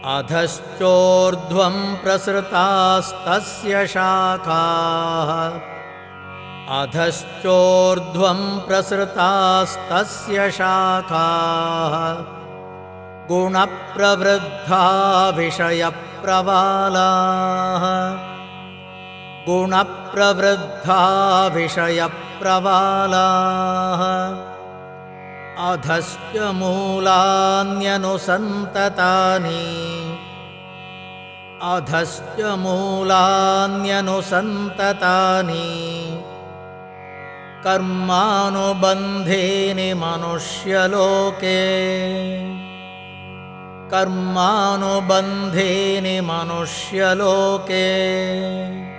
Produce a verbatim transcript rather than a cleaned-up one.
अधश्चोर्ध्वं प्रसृतास्तस्य शाखाः अधश्चोर्ध्वं प्रसृतास्तस्य शाखाः गुणप्रवृद्धा विषयप्रवालाः गुणप्रवृद्धा विषयप्रवालाः अधश्च मूलान्यनुसन्ततानि अधश्च मूलान्यनुसन्ततानि कर्मानुबन्धेन मनुष्यलोके कर्मानुबन्धेन मनुष्यलोके